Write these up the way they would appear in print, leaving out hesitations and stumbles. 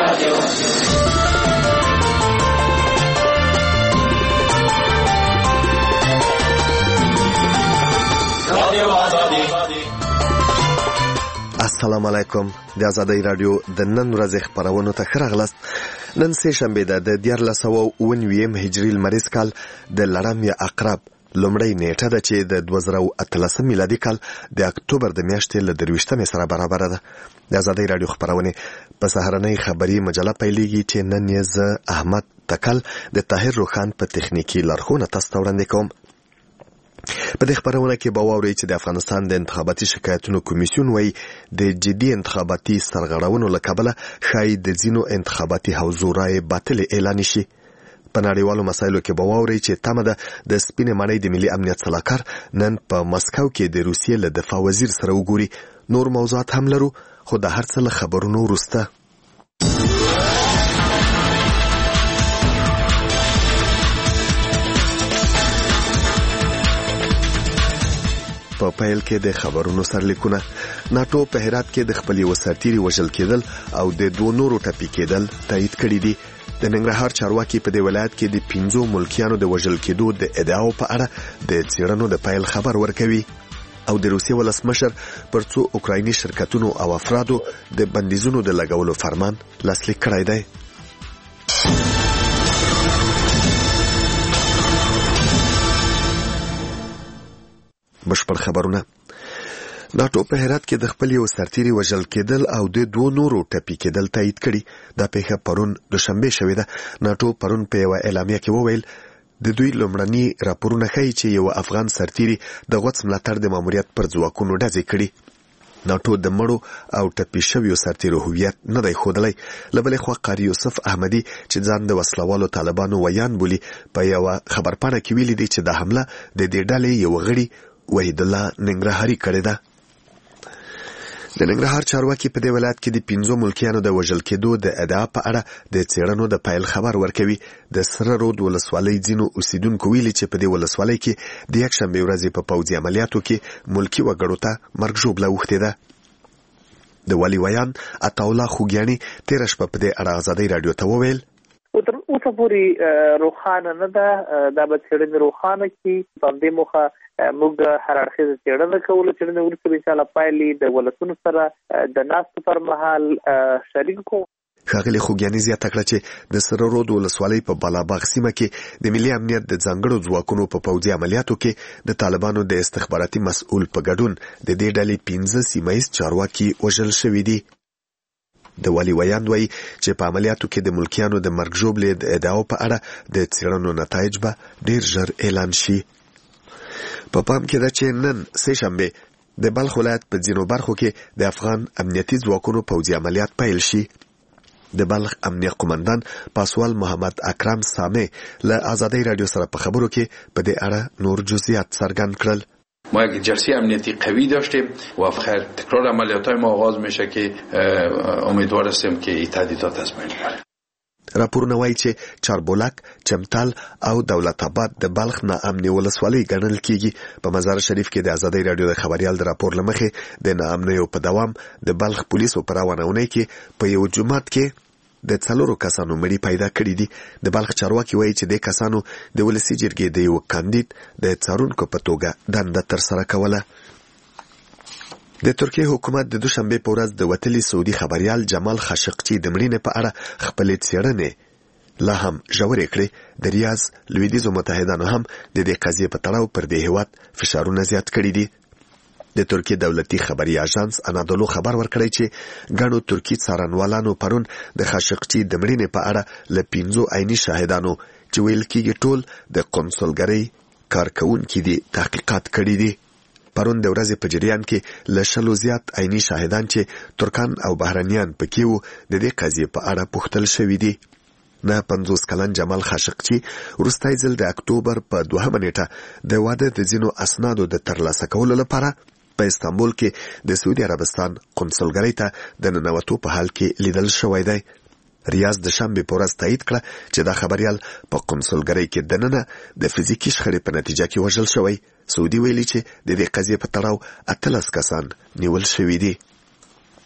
السلام علیکم. د آزادۍ رادیو د نن ورځې خبرونو ته ښه راغلاست. نن سه شنبه ده د 1499 هجري لمریز کال د لړم یا عقرب لومړۍ نیټه ده چې د 2013 میلادي کال د اکتوبر د میاشتې له 23 سره برابر ده. د آزادۍ رادیو خبرونه په سهارنۍ خبري مجله پیلېږي چې نن یې زه احمد تکل د طاهر روخان په تخنیکی لارښوونه تاسو ته وړاندې کوم. په دې خبرونه کې به واورئ چې د افغانستان د انتخاباتي شکایتونو کمیسیون وایي د جدي انتخاباتي سرغړونو له کبله ښایي د ځینو انتخاباتي حوزو رایې باطلې اعلان شي. په نړیوالو مسایلو کې به واورئ چې تمه ده د سپینې ماڼۍ د ملي امنیت سلاکار نن په مسکو کې د روسیې له دفاع وزیر سره وګوري. نور موضوعات هم لرو، خو د هر څه له خبرونو وروسته په پیل کې د خبرونو سرلیکونه. ناتو په هرات کې د خپل یو سرتیري وژل کېدل او د دوه نورو ټپي کېدل تایید کړي دي. د ننګرهار چارواکي په دې ولایت کې د 15 ملکیانو د وژل کېدو د ادعاو په اړه د څېړنو د پیل خبر ورکوي او د روسیې ولسمشر پر څو اوکرایني شرکتونو او افرادو د بندیزونو د لګولو فرمان لاسلیک کړی دی. بشپړ خبرونه. ناتو په هرات کې د خپل یو سرتیري وژل کېدل او د دوه نورو ټپي کېدل تایید کړي. دا پیښه پرون دوشنبه شوې ده. ناتو پرون په یو اعلامیه کې وویل د دوی لومړني راپورونه ښیي چې یو افغان سرتیري د غوڅ ملاتړ د ماموریت پر ځواکونو ډزې کړي. ناتو د مړو او ټپي شویو سرتیرو هویت نه دی ښودلی. له بلې خوا قاري یوسف احمدي چې ځان د وسلوالو طالبانو ویان بولي په یوه خبرپاڼه کې ویلي دی چې دا حمله د دې ډلې یو غړي وحید الله ننګرهاري کړې ده. د ننګرهار چارواکي په دې ولایت کې د 15 ملکیانو د وژل کېدو د ادعا په اړه د څېړنو د پیل خبر ورکوي. د سره رود ولسوالۍ ځینو اوسیدونکو ویلي چې په دې ولسوالۍ کې د یکشنبې ورځې په پوځي عملیاتو کې ملکي وګړو ته مرګ ژوبله اوښتې ده. د والي ویان عطاالله خوږیاني تېره شپه په دې اړه آزادۍ راډیو ته وویل تر اوسه پورې روښانه نه ده. دا به څېړنې روښانه کړي. په همدې موخه موږ هر اړخیزه څېړنه کوو. څېړنې وروسته به انشاءالله پایلې د ولسونو سره د ناستو پر مهال شریک کوو. ښاغلي خوږیاني زیاته کړه چې د سره رود ولسوالۍ په بالاباغ سیمه کې د ملي امنیت د ځانګړو ځواکونو په پوځي عملیاتو کې د طالبانو د استخباراتي مسؤل په ګډون د دې ډلې 15 سیمه ییز چارواکي وژل شوي دي. د والي ویان وایي چې په عملیاتو کې د ملکیانو د مرګ ژوبلې د ادعاو په اړه د څېړنو نتایج به ډیر ژر اعلان شي. په پام کې ده چې نن سه شنبه د بلخ ولایت په ځینو برخو کې د افغان امنیتي ځواکونو پوځي عملیات پیل شي. د بلخ امنیه قومندان پاسوال محمد اکرم سامه له آزادۍ رادیو سره په خبرو کې په دې اړه نور جزئیات څرګند کړل. ما یک جرسی امنیتی قوی داشتیم و خیر تکرار عملیات‌های ما آغاز میشه که امیدوار هستیم که این تهدیدات از بین بره. راپورونه وایي چې چاربولک، چمتال او دولت آباد د بلخ ناامنې ولسوالۍ ګڼل کیږي. په مزار شریف کې د آزادۍ رادیو د خبریال د راپور له مخې د ناامنیو په دوام د بلخ پولیسو په روانه اونۍ کې په یو جومات کې د 4 کسانو مړي پیدا کړي دي. د بلخ چارواکي وایي چې د کسانو د ولسي جرګې د یو کاندید د څارونکو په توګه دنده ترسره کوله. د ترکیې حکومت د دوشنبه په ورځ د وتلي سعودي خبریال جمال خاشقچي د مړینې په اړه خپلې څېړنې لا هم ژورې کړې. د ریاض لویدیځو متحدانو هم د دې قضیې په تړاو پر دې هېواد فشارونه زیات کړي دي. د ترکیې دولتي خبري اژانس انادولو خبر ورکړی چې ګڼو ترکي څارنوالانو پرون د خاشقچي د مړینې په اړه له 15 عیني شاهدانو چې ویل کېږي ټول د قونسلګرۍ کارکوونکي دي تحقیقات کړي دي. پرون د ورځې په جریان کې له 100 زیات عیني شاهدان چې ترکان او بهرنیان پکې وو د دې قضیې په اړه پوښتل شوي دي. نه 50 کلن جمال خاشقچي وروستی ځل د اکتوبر په 2 نیټه د واده د ځینو اسنادو د ترلاسه کولو لپاره په استانبول کې د سعودي عربستان قونسلګرۍ ته د ننوتو په حال کې لیدل شوی دی. ریاض د شنبې په ورځ تایید کړه چې دا خبریال په قونسلګرۍ کې دننه د فزیکي شخړې په نتیجه کې وژل شوی. سعودي ویلي چې د دې قضیې په تړاو 18 کسان نیول شوي دي.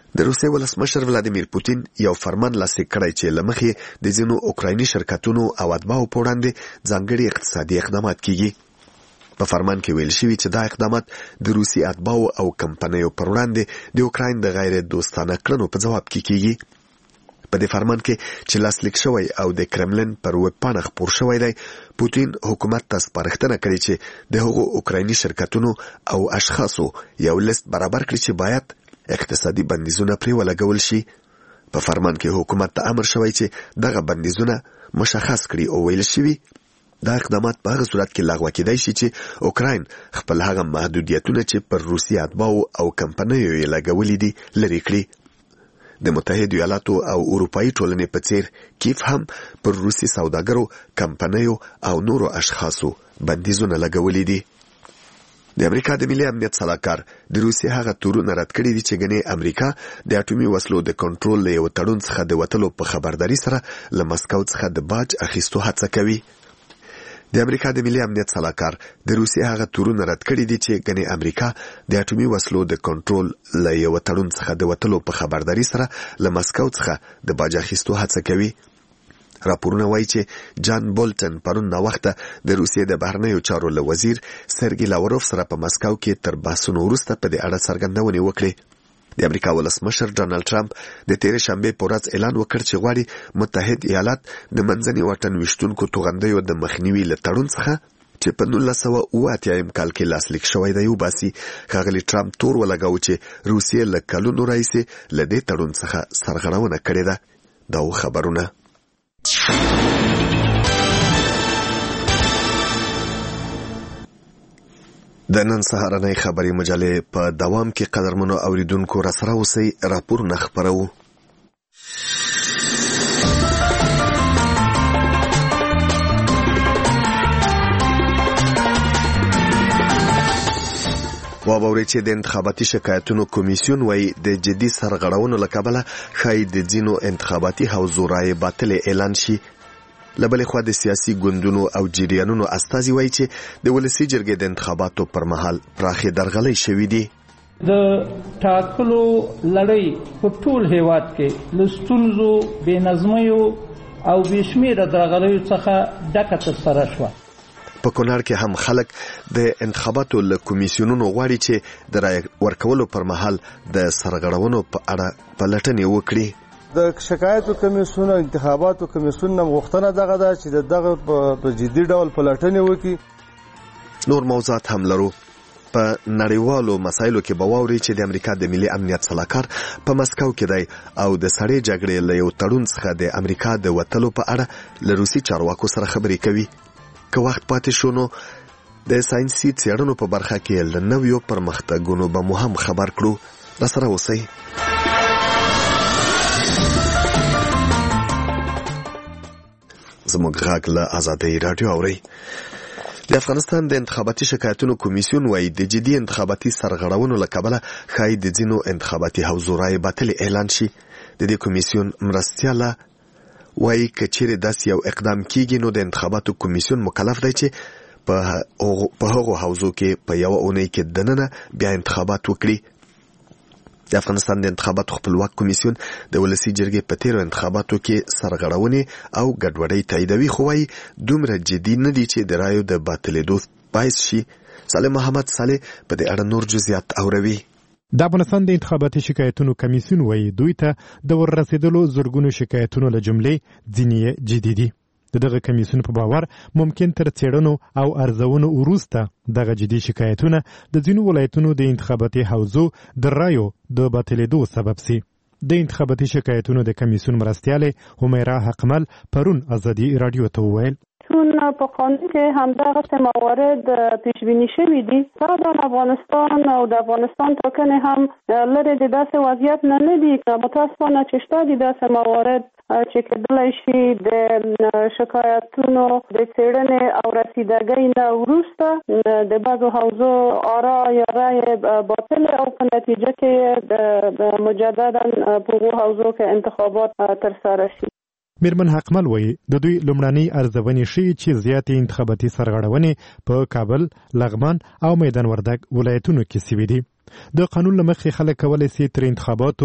د روسیې ولسمشر ولادیمیر پوتین یو فرمان لاسلیک کړی چې له مخې د ځینو اوکرایني شرکتونو او اتباعو په وړاندې ځانګړي اقتصادي اقدامات کیږي. په فرمان کې ویل شوي چې دا اقدامات د روسي اتباعو او کمپنیو پر وړاندې د اوکراین د غیر دوستانه کړنو په جواب کې کیږي. په دې فرمان کې چې لاسلیک شوی او د کرملین پر ویب پاڼه خپور شوی دی، پوتین حکومت ته سپارښتنه کړې چې د هغو اوکرایني شرکتونو او اشخاصو یو لیست برابر کړي چې باید اقتصادي بندیزونه پرې ولګول شي. په فرمان کې حکومت ته امر شوی چې دغه بندیزونه مشخص کړي او ویل شوي دا اقدامات په هغه صورت کې لغوه کېدای شي چې اوکراین خپل هغه محدودیتونه چې پر روسي اتباعو او کمپنیو یې لګولي دي لرې کړي. د متحده ایالاتو او اروپایي ټولنې په څیر کیف هم پر روسي سوداګرو، کمپنیو او نورو اشخاصو بندیزونه لګولي دي. د امریکا د ملي امنیت صلاحکار د روسیې هغه تورونه رد کړي دي چې ګنې امریکا د اټومي وسلو د کنټرول له یو تړون څخه د وتلو په خبرداري سره له مسکو څخه د باج اخیستو هڅه کوي. د امریکا د ملي امنیت صلاحکار د روسیې هغه تورونه رد کړي دي چې ګنې امریکا د اټومي وسلو د کنټرول له یو تړون څخه د وتلو په خبرداري سره له مسکو څخه د باج اخیستو هڅه کوي. راپورونه وایي چې جان بولټن پرون ناوخته د روسیې د بهرنیو چارو له وزیر سرګي لاوروف سره په مسکو کې تر بحثونو وروسته په دې اړه څرګندونې وکړې. د امریکا ولسمشر ډانلډ ټرمپ د تېرې شنبې په ورځ اعلان وکړ چې غواړي متحد ایالات د منځني واټن ویشتونکو توغندیو د مخنیوي له تړون څخه چې په 1988 کال کې لاسلیک شوی دی وباسي. ښاغلي ټرمپ تور ولګاوه چې روسیې له کلونو راهیسې له دې تړون څخه سرغړونه کړې ده. دا خبرونه د نن سهارنۍ خبري مجلې په دوام کې قدرمنو اوریدونکو را سره اوسئ. راپورونه خپرو. وابوري چې د انتخاباتي شکایتونو کمیسیون وایي د جدي سرغړونو له کبله ښایي د ځینو انتخاباتي حوزو رایې باطلې اعلان شي. له بلې خوا د سیاسي ګوندونو او جریانونو استازي وایي چې د ولسي جرګې د انتخاباتو پر مهال پراخې درغلۍ شوي دي. د ټاکلو لړۍ په ټول هیواد کې له ستونزو، بېنظمیو او بېشمېره درغلیو څخه ډکه ترسره شوه. په کونړ کې هم خلک د انتخاباتو له کمیسیونونو غواړي چې د رای ورکولو پر مهال د سرغړونو په اړه پلټنې وکړي. د شکایتو کمیسیون او انتخاباتو کمیسیون نم غوښتنه دغه ده چې دغه په جدي ډول پلټنې وکړي. نور موضوعات هم لرو. په نړیوالو مسایلو کې به واوري چې د امریکا د ملي امنیت صلاحکار په مسکو کې دی او د سړې جګړې له یو تړون څخه د امریکا د وتلو په اړه له روسي چارواکو سره خبرې کوي. که وخت پاتې شو نو د ساينسي څېړنو په برخه کې له نویو پرمختګونو به مو هم خبر کړو. را سره اوسئ. زموږ غږ له آزادۍ راډیو اورئ. د افغانستان د انتخاباتي شکایتونو کمیسیون وایي د جدي انتخاباتي سرغړونو له کبله ښایي د ځینو انتخاباتي حوزو رایې باطلې اعلان شي. د دې کمیسیون مرستیاله وایي که چیرې داسې یو اقدام کیږي نو د انتخاباتو کمیسیون مکلف دی چې په هغو حوزو کې په یوه اونۍ کې دننه بیا انتخابات وکړي. د افغانستان د انتخاباتو خپلواک کمیسیون د ولسي جرګې په تیرو انتخاباتو کې سرغړونې او ګډوډۍ تاییدوي، خو وایي دومره جدي نه دي چې د رایو د باطلېدو باعث شي. صالح محمد صالح په دې اړه نور جزئیات اوروي. د افغانستان د انتخاباتي شکایتونو کمیسیون وایي دوی ته د وررسېدلو زرګونو شکایتونو له جملې ځینې جدي دي. دغه کمیسیون په باور ممکن تر څېړنو او ارزونو وروسته دغه جدي شکایتونه د ځینو ولایتونو د انتخاباتي حوزو د رایو د باطلېدو سبب سي. د انتخاباتي شکایتونو د کمیسیون مرستیاله همیرا حقمل پرون آزادي رادیو ته وویل چون په قانون کې همدغه موارد پیش بینی شوي دي. د افغانستان او د افغانستان ټاکنې هم لري د داسې وضعیت نه دي. متاسفانه چې شته دي داسې موارد چې کېدلی شي د شکایتونو د څېړنې او رسیدګۍ نه وروسته د بعضو حوزو آرا یا رای باطل او په نتیجه کې د مجددا په هغو حوزو کې انتخابات ترسره شي. میرمن حقمل وایي د دوی لومړنۍ ارزونې ښیي چې زیاتې انتخاباتي سرغړونې په کابل، لغمان او میدان وردګ ولایتونو کې سوي دي. د قانون لمخې خلک کولی سي تر انتخاباتو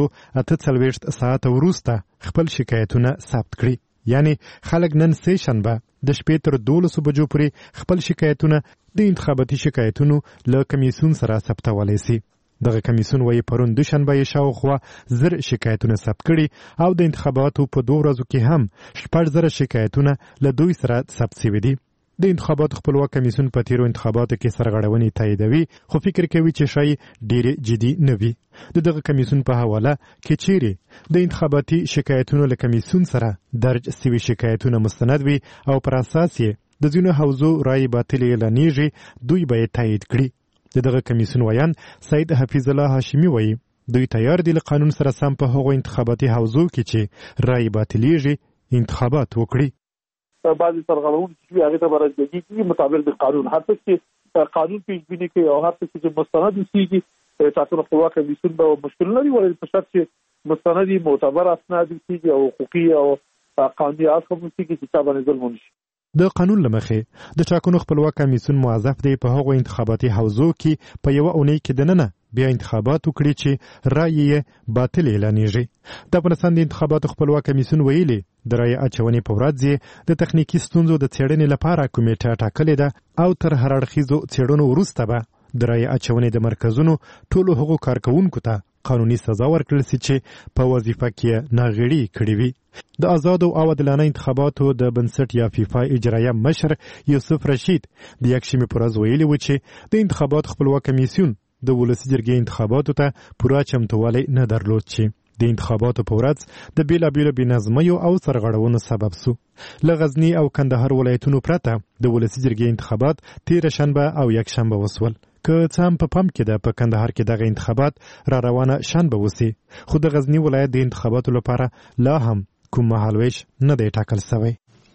48 ساعت وروسته خپل شکایتونه ثبت کړي. یعنی خلک نن سه شنبه د شپې تر 12 بجو پورې خپل شکایتونه د انتخاباتي شکایتونو له کمیسیون سره ثبتولی سي. دغه کمیسیون وایي پرون دوشنبه یې شاوخوا 1000 شکایتونه ثبت کړي او د انتخاباتو په 2 ورځو کې هم 1000 شکایتونه له دوی سره ثبت شوي دي. د انتخاباتو خپلواک کمیسیون په تیرو انتخاباتو کې سرغړونې تاییدوي، خو فکر کوي چې شاید ډېرې جدي نه وي. دغه کمیسیون په حواله کې چیرې د انتخاباتي شکایتونو له کمیسیون سره درج سوي شکایتونه مستند وي او پر اساس یې د ځینو حوزو رایې باطلې اعلانېږي، دوی به یې تایید کړي. دغه کمیسیون ویان سید حفیظ الله هاشمي وایي دوی تیار دي له قانون سره سم په هغو انتخاباتي حوزو کې چې رایې باطلېږي انتخابات وکړي. بعضی سرغړونې چې هغه ته برابرېږي مطابق د قانون، هر څه چې قانون پیش بینی کوي او هر څه چې مستند کیږي ټاکنو خپلواک کمیسیون به مشکل نه لري، په شرط چې مستندي معتبر اسناد کیږي او حقوقي او قانوني اصول کیږي چې تابع ظلم نشي. د قانون لمخې د ټاکنو خپلواک کمیسیون موظف دی په هغو انتخاباتي حوزو کې په یوه اونۍ کې دننه بیا انتخابات وکړي چې رایې یې باطل اعلانېږي. د افغانستان د انتخاباتو خپلواک کمیسیون ویلي د رایې اچونې په ورځ یې د تخنیکي ستونزو د څېړنې لپاره کمیټه ټاکلې ده او تر هر اړخیزو څېړنو وروسته به د رایې اچونې د مرکزونو ټولو هغو کارکوونکو ته قانوني سزا ورکړل سي چې په وظیفه کې ناغېړي کړې وي. د آزادو او عادلانه انتخاباتو د بنسټ یا فیفا اجرایه مشر یوسف رشید د یکشنبې په ورځ ویلي و چې د انتخاباتو خپلواک کمیسیون د ولسي جرګې انتخاباتو ته پوره چمتووالی نه درلود چې د انتخاباتو په ورځ د بیلابیلو بېنظمیو او سرغړونو سبب سو. له غزني او کندهار ولایتونو پرته د ولسي جرګې انتخابات تېره شنبه او یکشنبه وسول. که څه هم په پام کې ده په کندهار کې دغه انتخابات را روانه شنبه وسي، خو د غزني ولایت د انتخاباتو لپاره لا هم کوم مهالویش نه دی ټاکل سوی.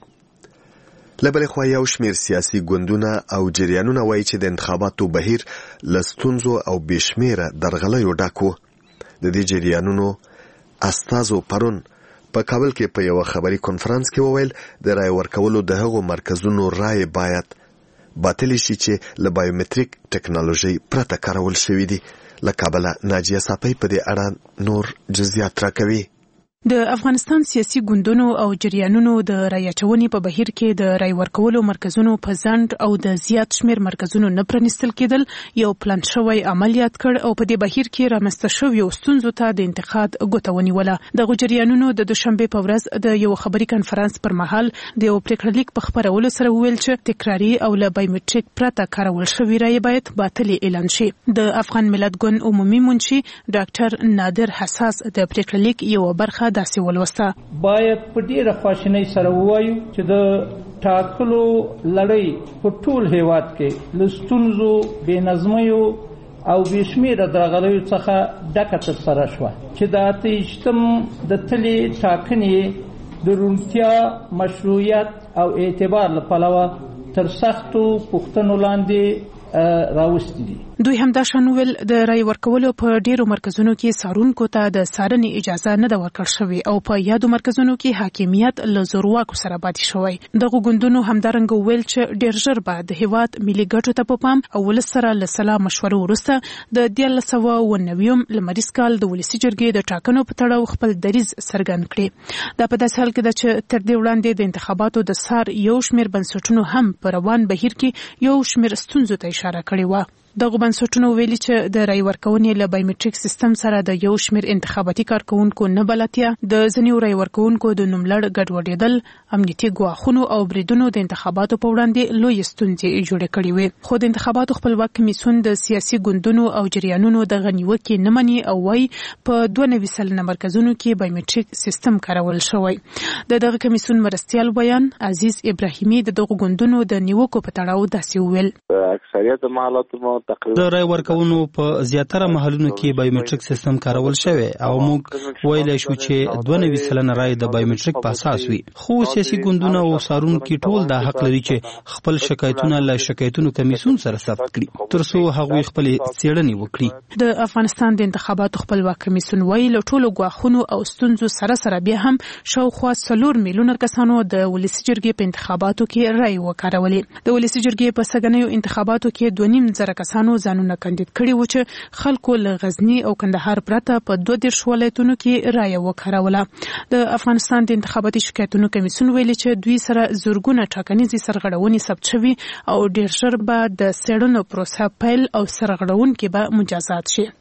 له بلې خوا یو شمېر سیاسي ګوندونه او جریانونه وایي چې د انتخاباتو بهیر له ستونزو او بې شمېره درغلیو ډک و. د دې جریانونو استازو پرون په کابل کې په یوه خبري کنفرانس کې وویل د رای ورکولو د هغو مرکزونو رای باید باطل شي چې له بایومتریک ټکنالوژي پرته کارول شوي دي. له کابله ناجیه صافی په دې اړه نور جزئیات راکوي. د افغانستان سیاسي ګوندونو او جریانونو د رای اچونې په بهیر کې د رای ورکولو مرکزونو په ځنډ او د زیات شمېر مرکزونو نه پرانیستل کېدل یو پلان شوی عملیات کړ او په دې بهیر کې رامنځته شویو ستونزو ته د انتقاد ګوته ونیوله. دغو جریانونو د دوشنبې په ورځ د یو خبري کنفرانس پر مهال د یو پریکړه لیک په خپرولو سره وویل چې تکراري او له بایومتریک پرته کارول شوي رایې باید باطل اعلان شي. د افغان ملت ګوند عمومي منشي ډاکټر نادر حساس د پریکړه لیک یو برخه داسې ولوسته. باید په ډیره خواشینۍ سره ووایو چې د ټاکلو لړۍ په ټول هیواد کې له ستونزو، بې نظمیو او بې شمېره درغلیو څخه ډکه ترسره شوه چې د 28 د تلې ټاکنې د روڼتیا، مشروعیت او اعتبار له پلوه تر سختو پوښتنو لاندې راوستي دي. دوی همدا شان ویل د رای ورکولو په ډیرو مرکزونو کې څارونکو ته د څارنې اجازه نه ده ورکړل شوې او په یادو مرکزونو کې حاکمیت له زورواکو سره پاتې شوی. دغو ګوندونو همدارنګه ویل چې ډیر ژر به د هیواد ملي ګټو ته په پام او ولس سره له سلا مشورو وروسته د 1990 لمریز کال د ولسي جرګې د ټاکنو په تړاو خپل دریځ څرګند کړي. دا په داسې حال کې ده چې تر دې وړاندې د انتخاباتو د سار یو شمېر بنسټونو هم په روان بهیر کې یو شمېر ستونزو ته اشاره کړې وه. دغه بنسټونو ویلي چې د رای ورکونې له بایومتریک سیستم سره د یو شمېر انتخاباتي کارکوونکو نه بلدتیا، د ځینو رای ورکوونکو د نوملړ ګډوډېدل، امنیتي ګواښونو او بریدونو د انتخاباتو په وړاندې لویې ستونزې جوړې کړې وې. خو د انتخاباتو خپلواک کمیسیون د سیاسي ګوندونو او جریانونو دغه نیوکې نه مني او وایي په 92 سلنه مرکزونو کې بایومتریک سیستم کارول شوی. د دغه کمیسیون مرستیال بیان عزیز ابراهیمي د دغو ګوندونو د نیوکو په تړاو داسې وویل. اکثریت مالاتو د رای ورکونو په زیاتره محلونو کې بایومتریک سیستم کارول شوی او موږ ویلای شو چې 92 سلنه رای د بایومتریک په اساس وي. خو سیاسي ګوندونه او څارونکي ټول دا حق لري چې خپل شکایتونه له شکایتونو کمیسیون سره ثبت کړي ترڅو هغوی خپل څېړنې وکړي. د افغانستان د انتخاباتو خپلواک کمیسیون وایي له ټولو ګواښونو او ستونزو سره بیا هم شاوخوا 4 میلیونه کسانو د ولسي جرګې په انتخاباتو کې رای وکارولې. د ولسي جرګې په سږنیو انتخاباتو کې 2.5 زره کسانو ځانونه کاندید کړي و چې خلکو له غزنی او کندهار پرته په 22 ولایتونو کې رایه وکړوله. د افغانستان د انتخاباتي شکایتونو کمیسیون ویلي چې دوی سره زورګونه ټاکنیزې سرغړونې ثبت شوي او ډېر ژر به د څېړنو پروسه پیل او سرغړونکي به مجازات شي.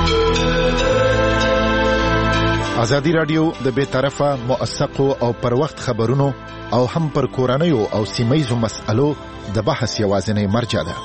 ازادي رادیو د بیطرفه موثقو او پر وخت خبرونو او هم پر کورنیو او سیمایزو مسألو د بحث یوازینی مرجع ده.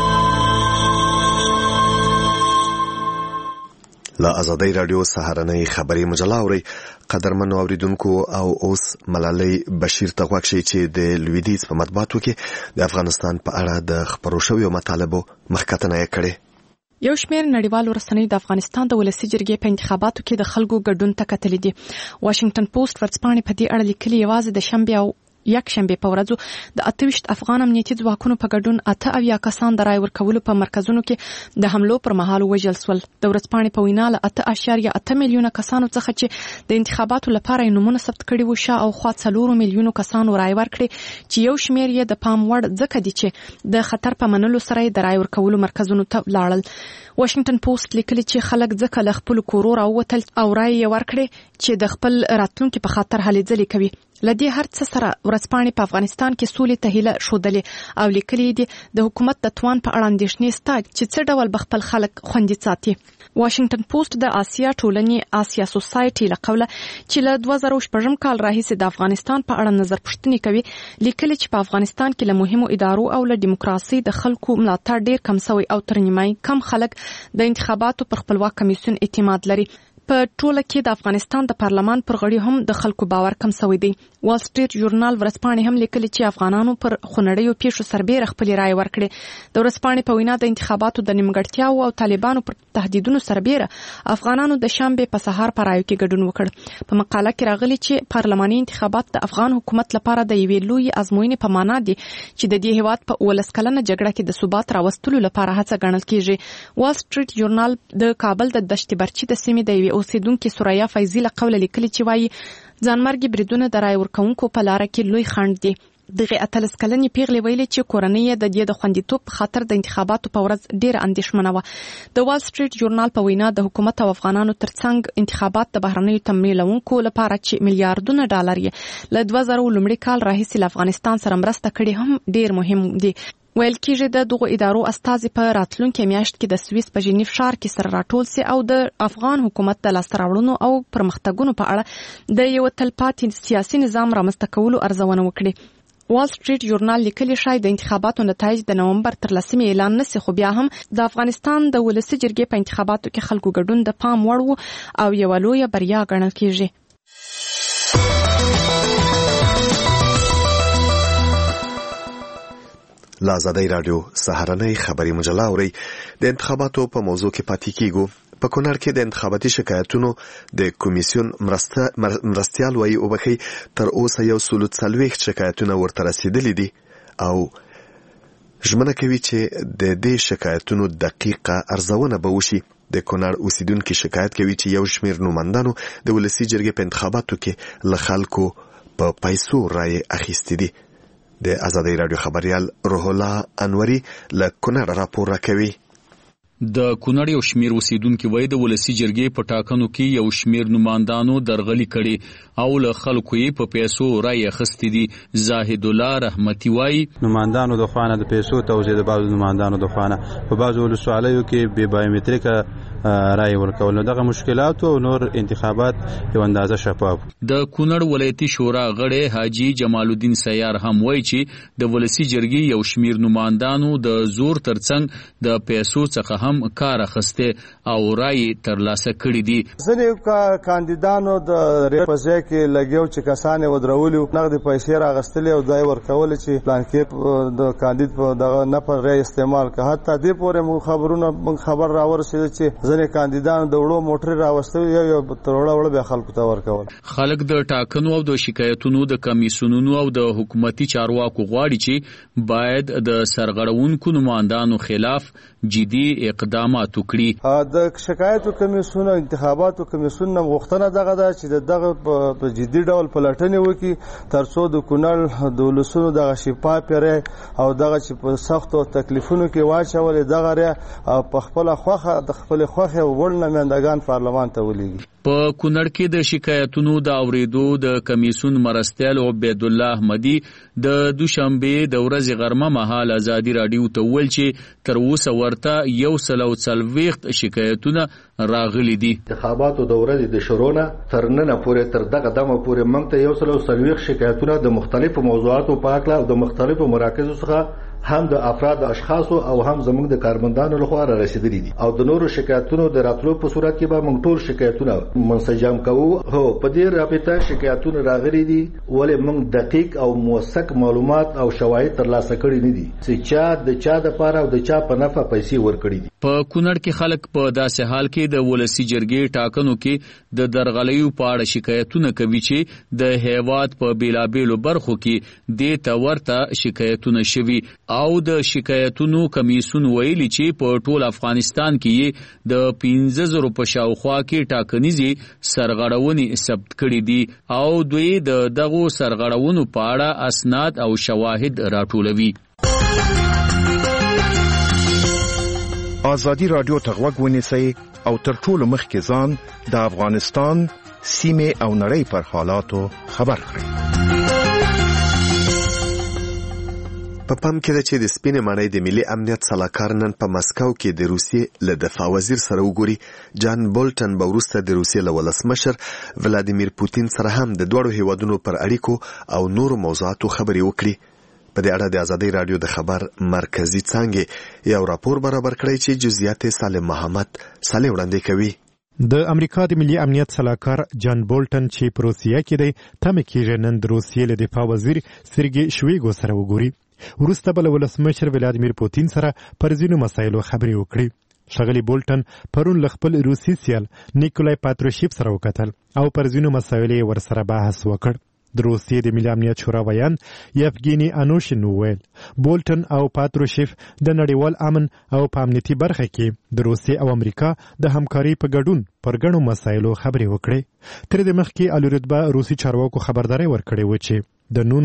لا ازادي رادیو سهارنۍ خبري مجله اوري قدرمن اوریدونکو او اوس ملالۍ بشیر ته غوښتي چې د لویدیځ په مطبوعاتو کې د افغانستان په اړه د خبرو شویو مطالبو مخکتنه کړي. یو شمېر نړیوال رسنۍ د افغانستان د ولسی جرګې په انتخاباتو کې د خلکو ګډون ته کتلې دي. واشنگټن پوسټ ورځپاڼې په دې اړه لیکلي یوازې د شنبه او یک شنبه په ورځو د 28 افغان امنیتي ځواکونو په ګډون 8 کسان د رای ورکولو په مرکزونو کې د حملو پر مهال وژل شول. د ورځپاڼې په وینا له 8.8 میلیونه کسانو څخه چې د انتخاباتو لپاره یې نومونه ثبت کړي وو، شاوخوا 4 میلیونو کسانو رای ورکړي چې یو شمېر یې د پام وړ ځکه دي چې د خطر په منلو سره د رای ورکولو مرکزونو ته لاړل. واشنگټن پوسټ لیکلي چې خلک ځکه له خپل کورو راووتل او رای یې ورکړي چې د خپل راتلونکي په خاطر هلې ځلې کوي. لدی هر څه سره ورځپاڼې په افغانستان کې سولې ته هیله شودلې او لیکلي دي د حکومت د توان په اړه اندېښنې سته چې څه ډول به خپل خلک خوندي ساتي. واشنگټن پوسټ د آسیا ټولنې آسیا سوسایټي له قوله چې له 2014 کال راهیسې د افغانستان په اړه نظر پوښتنې کوي لیکلي چې په افغانستان کې له مهمو ادارو او له دیموکراسي د خلکو ملاتړ ډیر کم شوی او تر نیمای کم خلک د انتخاباتو پر خپلواک کمیسیون اعتماد لري. په ټوله کې د افغانستان د پارلمان پر غړي هم د خلکو باور کم شوی دی. وال سټریټ ژورنال ورځپاڼې هم لیکلي چې افغانانو پر خونړیو پیښو سربېره خپل رائے ورکړي. د ورځپاڼې په وینا د انتخاباتو د نیمګړتیاو او طالبانو پر تهدیدونو سربېره افغانانو د شنبه په سهار پر رائے کې ګډون وکړ. په مقاله کې راغلي چې پارلماني انتخابات د افغان حکومت لپاره د یوې لوی ازموینې په معنا دي چې د دې هیواد په 19 کلنه جګړه کې د ثبات راوستلو لپاره هڅه ګڼل کیږي. وال سټریټ ژورنال د کابل د دشت برچی د سیمې د یوې اوسیدونکو سوریا فیضی له قوله لیکلي چې وایي ځانمرګي بریدونه د رای ورکونکو په لار کې لوی خنډ دي. دغه 13 کلنې پیغلې ویلي چې کورنۍ د دې د خوندیتوب په خاطر د انتخاباتو په ورځ ډېر اندېښمنه وه. د وال سټریټ ژورنال په وینا د حکومت او افغانانو ترڅنګ انتخابات د بهرنیو تمویلونکو لپاره چې میلیارډونه ډالر یې له 2000 لومړي کال راهیسې له افغانستان سره مرسته کړې هم ډېر مهم دي. ویل کېږي د دغو ادارو استازي په راتلونکي میاشت کې د سویس په ژنیف ښار کې سره راټول سي او د افغان حکومت د لاسته راوړنو او پرمختګونو په اړه د یو تلپاتې سیاسي نظام رامنځته کولو ارزونه وکړي. وال سټریټ ژورنال لیکلي شاید د انتخاباتو نتایج د نومبر تر 10 اعلان نشي، خو بیا هم د افغانستان د ولسی جرګې په انتخاباتو کې خلکو ګډون د پام وړ وو او یو لوی بریا ګڼل کېږي. لا ازادي رادیو سهارنۍ خبري مجله اوري د انتخاباتو په موضوع کې پاتې کیږو. په کونړ کې د انتخاباتي شکایتونو د کمیسیون مرستيال وایي او بخي تر اوسه 140 شکایتونه ورته رسیدلي دي او ژمنه کوي چې د دې شکایتونو دقیقه ارزونه به وشي. د کونړ اوسیدونکو شکایت کوي چې یو شمېر نوماندانو د ولسی جرګې په انتخاباتو کې له خلکو په پیسو رائے اخیستې دي. د ازادي رادیو خبريال روح الله انوري له کونړ راپور راکوي. د کونړ یو شمیر اوسیدونکو وایي د ولسی جرګې په ټاکنو کې یو شمیر نوماندانو درغلي کړي او له خلکو یې په پیسو رائے اخیستې دي. زاهد الله رحمتي وایي نوماندانو د خوانه د پیسو توزیع د بعضو نوماندانو د خوانه په بعضو ولسوالیو کې بې بایومتریک رائے ورکول دغه مشکلات او نور انتخابات یو اندازه شفاف. د کونړ ولایتي شورا غړی حاجی جمال الدین سیار هم وایي چې د ولسی جرګې یو شمیر نوماندانو د زور ترڅنګ د پیسو څخه هم کار اخیسته او رائے ترلاسه کړي دي. ځینې کاندیدانو د ریپزې کې لګیو چې کسانې ودرولو نغدي پیسې راغستلې او دای ورکول چې پلان کې د کاندید په دغه نه پر رائے استعمال که حتی دې پورې خبرونه خبر راورسېد چې ځنې کاندیدان د وړو موټر راوستل یو تروړه به خلکو ته ورکول. خلک د ټاکنو او د شکایتونو د کمیسیونونو او د حکومتي چارواکو غواړي چې باید د سرغړونکو نمائندانو خلاف جدي اقدامات وکړي. د شکایتو کمیسیون او انتخاباتو کمیسیون نم غوښتنه دغه ده چې دغه په جدي ډول پلټنې وکړي ترڅو د کونړ د ولسونو دغه شفاف پیری او دغه چې په سختو تکلیفونو کې واچولې دغه ری په خپل خوخه د خپل خوخه وړ نمائندگان پارلمان ته ولېږي. په کونړ کې د شکایتونو د اوریدو د کمیسیون مرستیال عبید الله احمدی د دوشنبه د ورځې غرمه مهال ازادي رادیو ته ویل چې تر اوسه ورته 140 شکایتونه راغلي دي. انتخاباتو د ورځې د شروع تر نن پورې تر دغه دمه پورې موږ ته 140 شکایتونه د مختلفو موضوعاتو په اړه او د مختلفو مراکزو څخه هم د افراد اشخاصو او هم زموږ د کارمندانو لخوا را رسیدلي دي او د نورو شکایتونو د راتلو په صورت کې به موږ ټول شکایتونه منسجم کوو. هو په دې رابطه شکایتونه راغلي دي ولې موږ دقیق او موثق معلومات او شواهد ترلاسه کړي نه دي چې چا د چا د پاره او د چا په نفع پیسې ورکړي دي. په کونړ کې خلک په داسې حال کې د ولسی جرګې ټاکنو کې د درغلیو په اړه شکایتونه کوي چې د هیواد په بیلابېلو برخو کې د تورته شکایتونه شوي او د شکایتونو کمیسیون ویلي چې په ټول افغانستان کې د 15,000 په شاوخوا کې ټاکنیزي سرغړونې ثبت کړي دي او دوی د دغو سرغړونو په اړه اسناد او شواهد راټولوي. آزادی رادیو ته غوږ ونیسئ او تر ټولو مخکې ځان د افغانستان سیمې او نړۍ پر حالاتو خبر کړئ. په پام کې ده چې د سپینې ماڼۍ د ملي امنیت سلاکار نن په مسکو کې د روسیې له دفاع وزیر سره وګوري. جان بولټن به وروسته د روسیې له ولسمشر ولادیمیر پوتین سره هم د دوړو هیوادونو پر اړیکو او نورو موضوعاتو خبرې وکړي. په دې اړه د ازادي رادیو د خبر مرکزی څانګې یو راپور برابر کړی چې جزئیات سالم محمد صالح وړاندې کوي. د امریکا د ملي امنیت سلاکار جان بولټن چې په روسیه کې دی تمه کېږي نن د روسیې له دفاع وزیر سرګي شویګو سره وګوري. وروسته بل ولسمشر ولادیمیر پوتین سره پر ځینو مسایلو خبرې وکړي. ښاغلي بولټن پرون له خپل روسي سیال نیکولای پاتروشیف سره وکتل او پر ځینو مسایلو ورسره بحث وکړ. د روسیې د ملي امنیت شورا ویان یفګینی انوشین وویل بولټن او پاتروشیف د نړیوال امن او په امنیتي برخه کې د روسیې او امریکا د همکارۍ په ګډون پر ګڼو مسایلو خبرې وکړي. تر دې مخکې الورتبه روسي چارواکو خبرداري ورکړې و چې د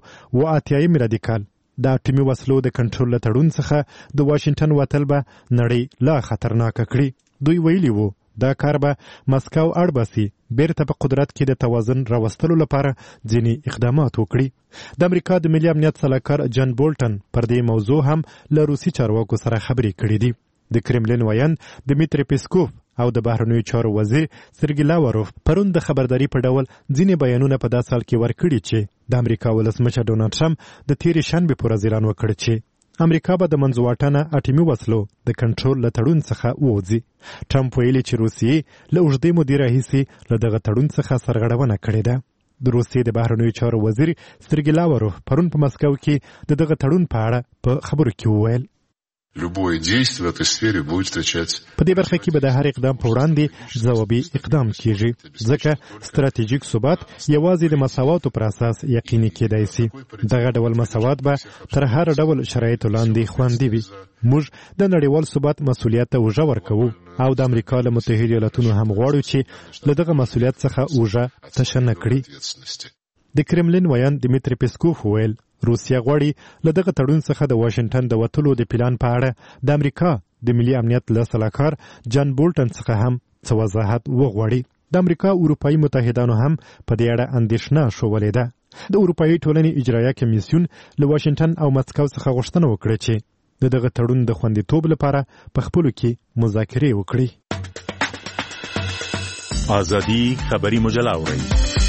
1980 میلادي کال د اټومي وسلو د کنټرول له تړون څخه د واشنگټن وتل به نړۍ لا خطرناکه کړي. دوی ویلي وو دا کار به مسکو اړباسي بیرته په قدرت کې د توازن راوستلو لپاره ځینې اقدامات وکړي. د امریکا د ملي امنیت سلاکار جان بولټن پر دې موضوع هم له روسي چارواکو سره خبرې کړې دي. د کرملین ویان دمیتری پیسکوف او د بهرنیو چارو وزیر سرګی لاوروف پرون د خبرداري په ډول ځینې بیانونه په داسې حال کې ورکړي چې د امریکا ولسمشر ډونالډ ټرمپ د تیرې شنبې پر ورځ اعلان وکړ چې امریکا به د منځواټنه اټومي وسلو د کنټرول له تړون څخه ووځي. ټرمپ ویلي چې روسیې له اوږدې مودې راهیسې له دغه تړون څخه سرغړونه کړې ده. د روسیې د بهرنیو چارو وزیر سرګی لاوروف پرون په مسکو کې د دغه تړون په اړه په خبرو کې وویل любое действие в этой сфере будет встречать. په دې برخه کې به د هر اقدام په وړاندې ځوابي اقدام کیږي ځکه ستراتیژیک ثبات یوازې د مساواتو پر اساس یقیني کېدای شي. دغه ډول مساوات به تر هر ډول شرایطو لاندې خوندي وي. موږ د نړیوال ثبات مسؤلیت ته اوږه ورکوو او د امریکا له متحده ایالاتونو هم غواړو چې له دغه مسؤلیت څخه اوږه تشه نه کړي. د کرملین ویان دمیتری پیسکوف ویل روسیا غواړي له دغه تړون څخه د واشنگټن د وتلو د پلان په اړه د امریکا د ملي امنیت له سلاکار جان بولټن څخه هم څه وضاحت وغواړي. د امریکا اروپایي متحدانو هم په دې اړه اندېښنه ښودلې ده. د اروپایي ټولنې اجرایه کمیسیون له واشنگټن او مسکو څخه غوښتنه وکړه چې د دغه تړون د خوندیتوب لپاره په خپلو کې مذاکرې وکړي. ازادي خبري مجله اورئ.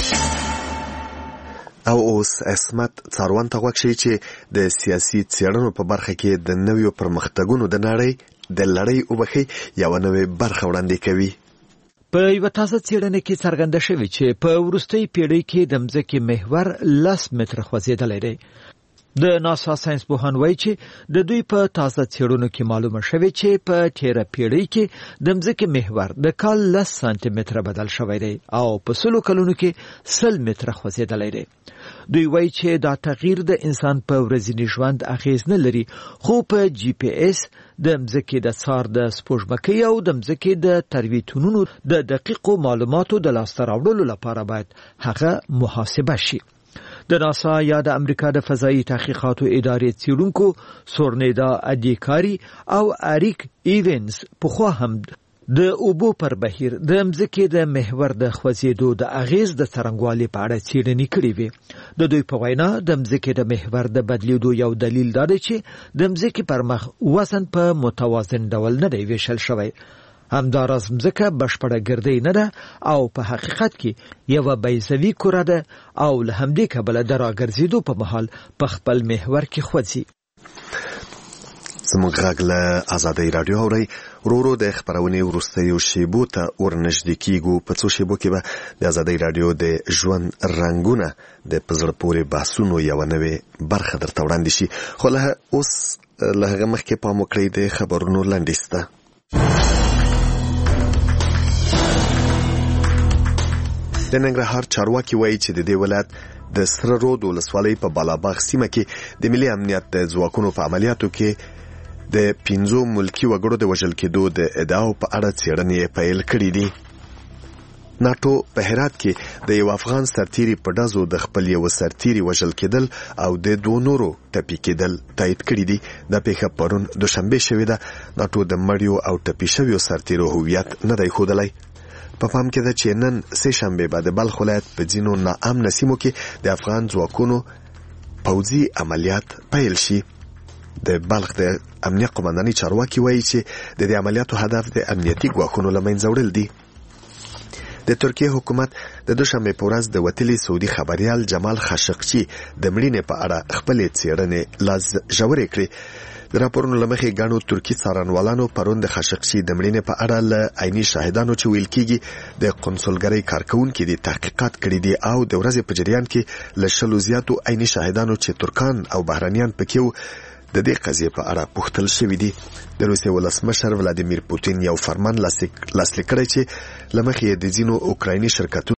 او اوس اسمت څاروان ته غوښ شي چې د سیاسي څېړنو په برخه کې د نویو پرمختګونو د لړۍ وبخي یو نوې برخه وړاندې کوي. په یو تازه څېړنه کې څرګنده شوی چې په وروستۍ پیړۍ کې د مځکې محور 10 متره خوځېدلی دی. د ناسا ساينس پوهان وایي چې د دوی په تازه څېړنو کې معلومه شوې چې په تیره پیړۍ کې د مځکې محور د کال 10 سانتي متره بدل شوی دی او په 100 کلونو کې 100 متره خوځېدلی دی. دوی وایي چې دا تغییر د انسان په ورځني ژوند اغیز نه لري، خو په جی پی اس د مځکې د څار د سپوږمکۍ او د مځکې د ترویتونونو د دقیقو معلوماتو د لاسته راوړلو لپاره باید هغه محاسبه شي. د ناسا یا د امریکا د فضایي تحقیقاتو ادارې څېړونکو سورنیدا ادیکاری او اریک ایونز پخوا هم د اوبو پر بهیر د مځکې د محور د خوځېدو د اغیز د څرنګوالي په اړه څېړنې کړې وې. د دوی په وینا د مځکې د محور د بدلیدو یو دلیل دا دی چې د مځکې پر مخ وزن په متوازن ډول نه دی ویشل شوی. همداراز مځکه بشپړه ګردۍ نه ده او په حقیقت کې یوه بیضوي کره ده او له همدې کبله د راګرځېدو په مهال په خپل محور کې خوځي. زموږ غږ له ازادۍ راډیو اورئ. ورو د خپرونې وروستیو شیبو ته ورنږدې کیږو. په څو شیبو کې به د ازادۍ راډیو د ژوند رنګونه د په زړه پورې بحثونو یوه نوې برخه درته وړاندې شي، خو اوس له هغه مخکې پام وکړئ د خبرونو لنډیز ته. د ننګرهار چارواکي وایي چې د دې ولایت د سره رود ولسوالۍ په بالاباغ سیمه کې د ملي امنیت د ځواکونو په عملیاتو کې د 15 ملکی وګړو د وژل کېدو د ادعاو په اړه څېړنې پیل کړې دي. ناټو په هرات کې د یو افغان سرتیري په ډزو د خپل یو سرتیري وژل کېدل او د دوه نورو ټپي کېدل تایید کړي دي. دا پیښه پرون دوشنبه شوې ده. ناټو د مړیو او ټپي شویو سرتیرو هویت نه دی ښودلی. په پام کې ده چې نن سه شنبه بعد بلخ ولایت په ځینو ناامنه سیمو کې د افغان ځواکونو پوځي عملیات پیل شي. د بلخ د امنیت قومنداني چارواکي وایي چې د دې عملیاتو هدف د امنیتي ګواښونو له منځه وړل دي. د ترکیه حکومت د دوشنبه په ورځ د وتلي سعودي خبريال جمال خاشقچي د مړینې په اړه خپل څېړنې ژورې کړې. د راپورونو له مخې ګڼو ترکي څارنوالانو پرون د خاشقچي د مړینې په اړه له عیني شاهدانو چې ویل کېږي د قونسلګرۍ کارکوونکي دي تحقیقات کړي دي او د ورځې په جریان کې له 100 زیاتو عیني شاهدانو چې ترکان او بهرانیان پکې وو د دې قضیې په اړه پوښتل شوي دي. د روسیې ولسمشر ولادیمیر پوتین یو فرمان لاسلیک کړی چې له مخې د ځینو اوکرایني شرکتونو